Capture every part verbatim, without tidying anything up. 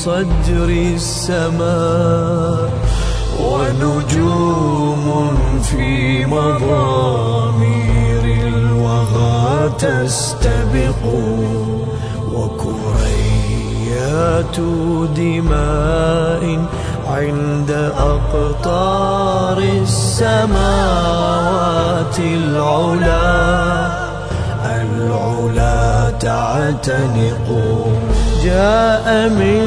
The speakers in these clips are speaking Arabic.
صدر السماء، ونجوم في مضامير الوغى تستبق، وكريات دماء عند أقطار السماوات العلا العلا تعتنق. جاء من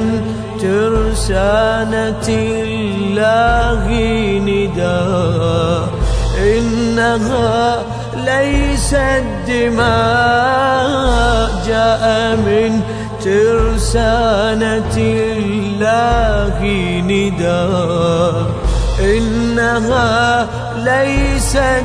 ترسانة الله نداء، إنها ليست دماء. جاء من ترسانة الله نداء، إنها ليست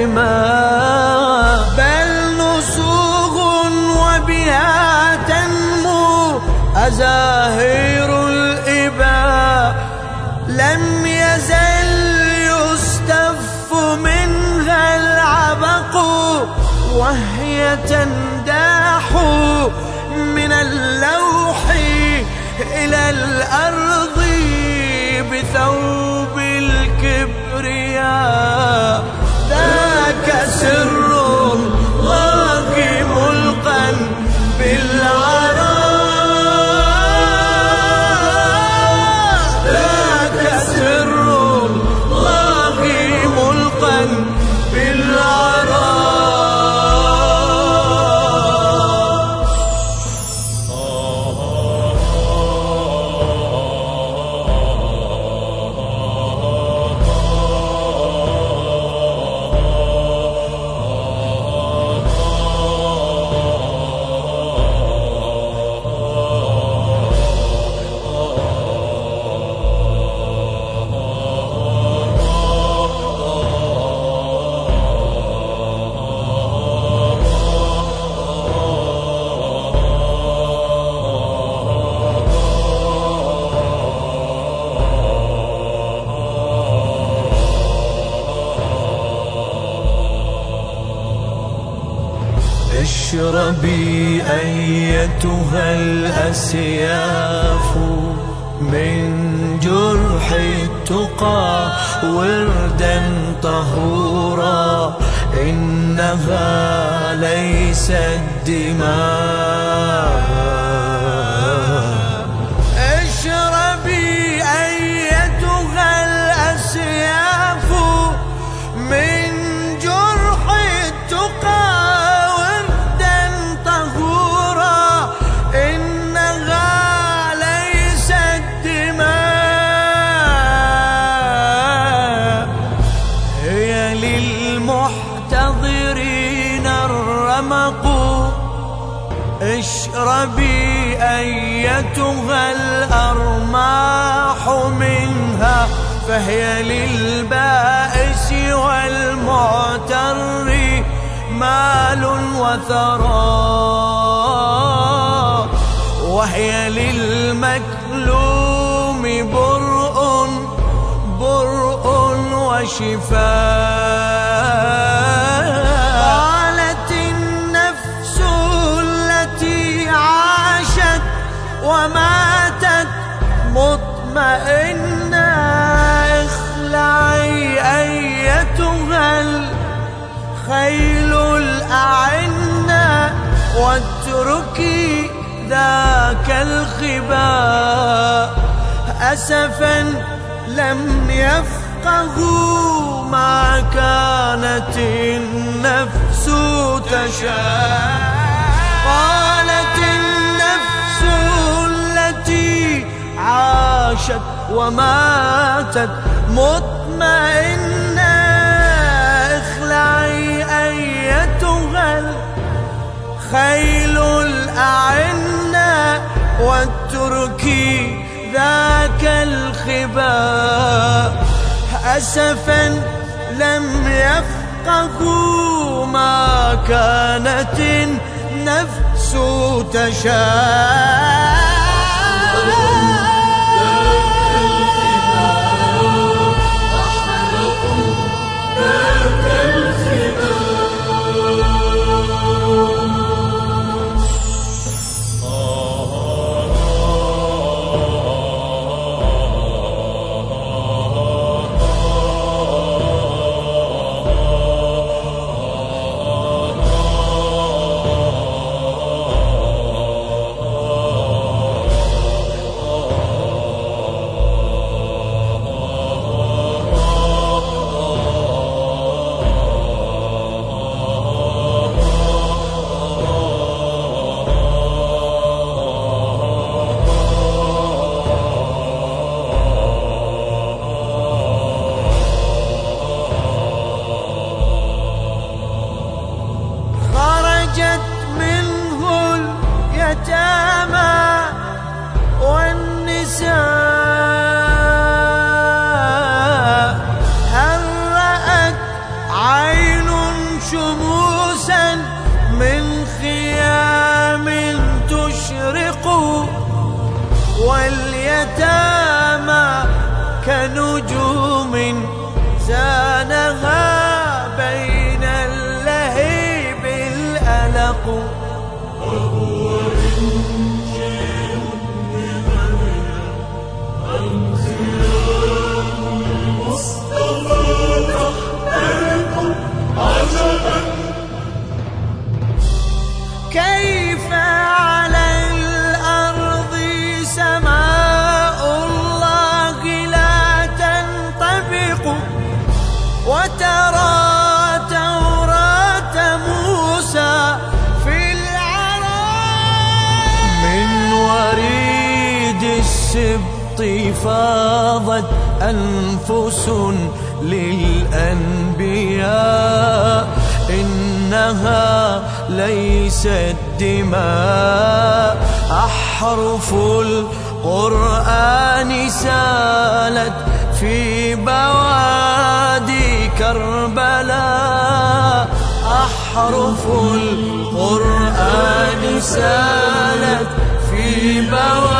دماء، بل نسوغ وبها تنمو أزاهير الإباء. لم يزل يستف منها العبق، وهي تنداح من اللوح إلى الأرض بثوب الكبرياء. ذاك سر الله ملقا بالعراء، ذاك سر الله ملقا بالعراء. اشربي أيتها الأسياف من جرح التقى وردا طهورا، إنها ليست دماء. اشربي أيتها الأسياف من جرح التقى للمحتضرين الرمق. اشربي أيتها الأرماح منها، فهي للبائس والمعتر مال وثراء، وهي للمكلوم برء برء وشفاء. قالت النفس التي عاشت وماتت مطمئنة، اخلعي أيتها الخيل الأعنة، واتركي ذاك الخباء. أسفا لم يفقهوا ما كانت النفس تشاء. قالت النفس التي عاشت وماتت مطمئنة، اخلعي أيتها الخيل الأعنة، واتركي ذاك الخباء. أسفا لم يفقهوا ما كانت النفس تشاء. اليتامى والنساء. هل رأت عين شموسا من خيام تشرق، واليتامى كنجوم زانها بين اللهيب الألق. وهو إنجيل لمريم الخيام المصطفى تحترق عجبا. كيف على الأرض سماء الله لا تنطبق، وترى توراة موسى في العراء. من وريد السبط فاضت أنفس للأنبياء، إنها ليست دماء. أحرف القرآن سالت في بوادي كربلاء. أحرف القرآن سالت في بوادي